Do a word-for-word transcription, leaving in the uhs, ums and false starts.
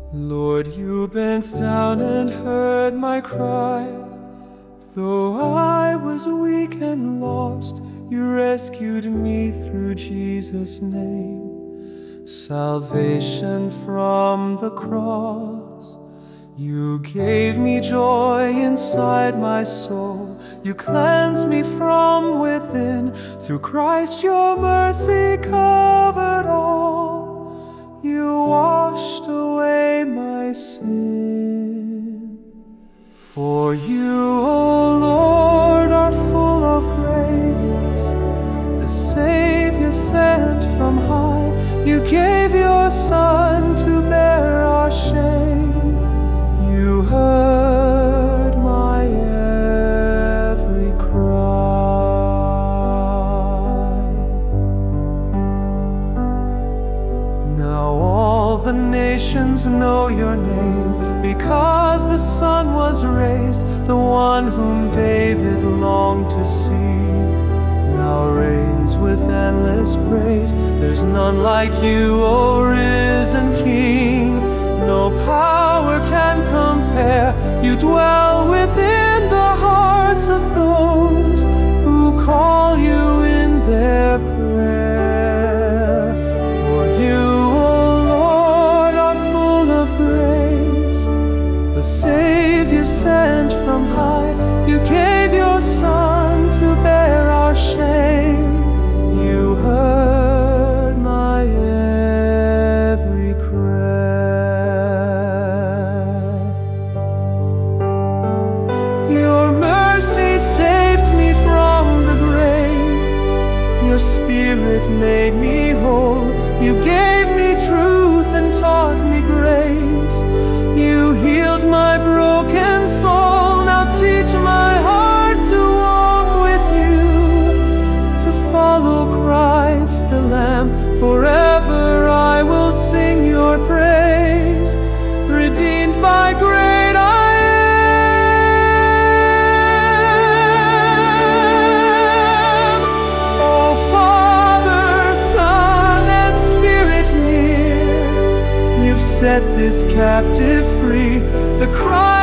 Lord, you bent down and heard my cry. Though I was weak and lost, you rescued me through Jesus' name. Salvation from the cross, you gave me joy inside my soul. You cleansed me from within. Through Christ your mercy covered all. You washed away my sin. For you, O Lord, are full of grace, the Savior sent from high. You gave your Son to bear our shame. You heard my every cry. Now all the nations know your name, because the Son was raised, the one whom David longed to see, now reigns with endless praise. There's none like you, O risen King. No power can compare. You dwell within the hearts of those who call you in their prayer. For you, O Lord, are full of grace, the Savior sent from high. You gave your Son to bear our shame. You heard my every prayer. Your mercy saved me from the grave. Your Spirit made me whole. You gave me truth and taught me grace. You healed my broken soul. Now teach my heart to walk with you, to follow Christ the Lamb. Forever I will sing your praise. Redeemed by great I am. Oh, Father, Son, and Spirit near, you've set this captive free. The cry